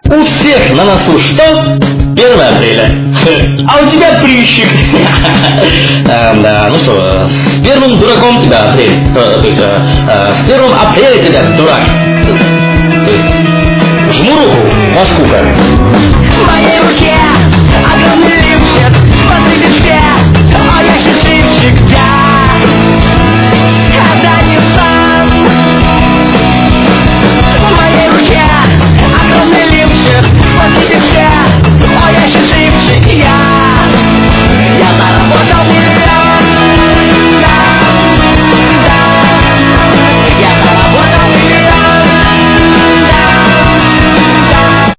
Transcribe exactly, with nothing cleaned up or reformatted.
У всех на носу что? первое апреля. А у тебя прыщик. Да, ну что, с первым дураком тебя апрель. То есть, с первым апреля тебя дурак. То есть, жму руку, Москвука.